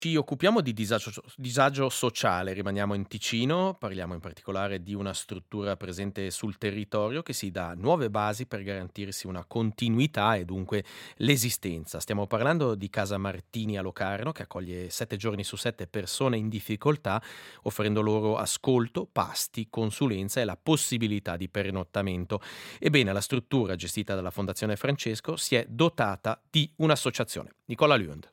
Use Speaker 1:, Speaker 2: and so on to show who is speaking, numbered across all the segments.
Speaker 1: Ci occupiamo di disagio sociale, rimaniamo in Ticino, parliamo in particolare di una struttura presente sul territorio che si dà nuove basi per garantirsi una continuità e dunque l'esistenza. Stiamo parlando di Casa Martini a Locarno che accoglie 7 giorni su 7 persone in difficoltà, offrendo loro ascolto, pasti, consulenza e la possibilità di pernottamento. Ebbene, la struttura gestita dalla Fondazione Francesco si è dotata di un'associazione. Nicola Lund.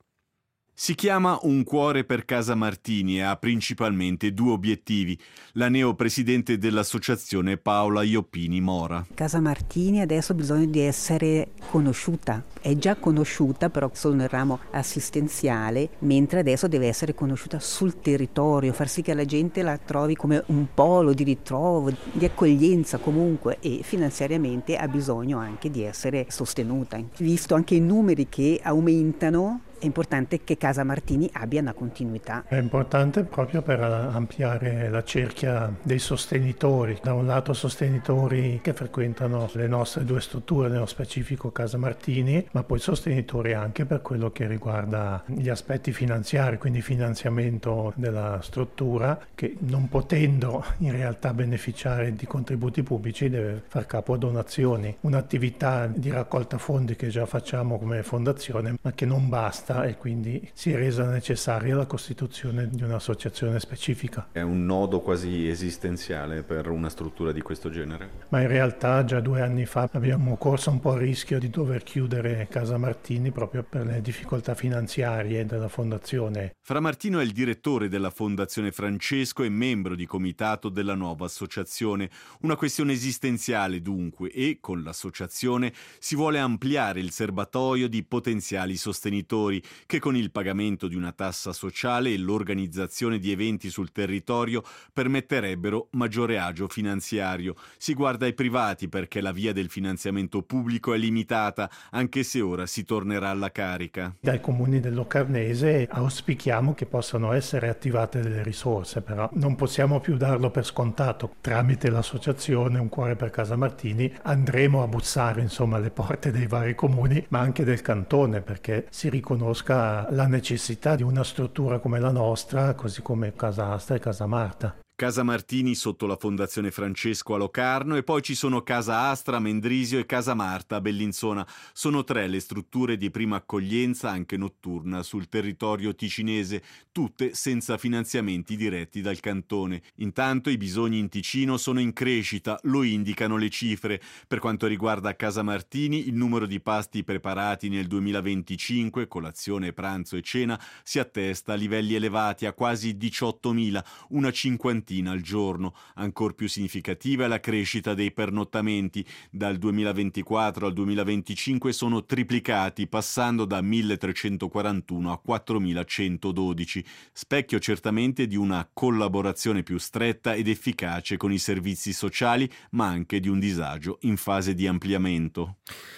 Speaker 2: Si chiama Un cuore per Casa Martini e ha principalmente due obiettivi. La neopresidente dell'associazione Paola Ioppini Mora.
Speaker 3: Casa Martini adesso ha bisogno di essere conosciuta, è già conosciuta però solo nel ramo assistenziale, mentre adesso deve essere conosciuta sul territorio, far sì che la gente la trovi come un polo di ritrovo, di accoglienza comunque, e finanziariamente ha bisogno anche di essere sostenuta. Visto anche i numeri che aumentano, è importante che Casa Martini abbia una continuità.
Speaker 4: È importante proprio per ampliare la cerchia dei sostenitori. Da un lato sostenitori che frequentano le nostre due strutture, nello specifico Casa Martini, ma poi sostenitori anche per quello che riguarda gli aspetti finanziari, quindi finanziamento della struttura, che non potendo in realtà beneficiare di contributi pubblici deve far capo a donazioni. Un'attività di raccolta fondi che già facciamo come fondazione, ma che non basta, e quindi si è resa necessaria la costituzione di un'associazione specifica.
Speaker 2: È un nodo quasi esistenziale per una struttura di questo genere.
Speaker 4: Ma in realtà già 2 anni fa abbiamo corso un po' il rischio di dover chiudere Casa Martini proprio per le difficoltà finanziarie della fondazione.
Speaker 2: Fra Martino è il direttore della Fondazione Francesco e membro di comitato della nuova associazione. Una questione esistenziale dunque, e con l'associazione si vuole ampliare il serbatoio di potenziali sostenitori che con il pagamento di una tassa sociale e l'organizzazione di eventi sul territorio permetterebbero maggiore agio finanziario. Si guarda ai privati perché la via del finanziamento pubblico è limitata, anche se ora si tornerà alla carica.
Speaker 4: Dai comuni del Locarnese auspichiamo che possano essere attivate delle risorse, però non possiamo più darlo per scontato. Tramite l'associazione Un cuore per Casa Martini andremo a bussare alle porte dei vari comuni, ma anche del cantone, perché si riconosca la necessità di una struttura come la nostra, così come Casa Astra e Casa Marta.
Speaker 2: Casa Martini sotto la Fondazione Francesco a Locarno e poi ci sono Casa Astra a Mendrisio e Casa Marta a Bellinzona. Sono 3 le strutture di prima accoglienza, anche notturna, sul territorio ticinese, tutte senza finanziamenti diretti dal cantone. Intanto i bisogni in Ticino sono in crescita, lo indicano le cifre. Per quanto riguarda Casa Martini, il numero di pasti preparati nel 2025, colazione, pranzo e cena, si attesta a livelli elevati, a quasi 18.000, una cinquantina al giorno. Ancor più significativa è la crescita dei pernottamenti. Dal 2024 al 2025 sono triplicati, passando da 1.341 a 4.112, specchio certamente di una collaborazione più stretta ed efficace con i servizi sociali, ma anche di un disagio in fase di ampliamento.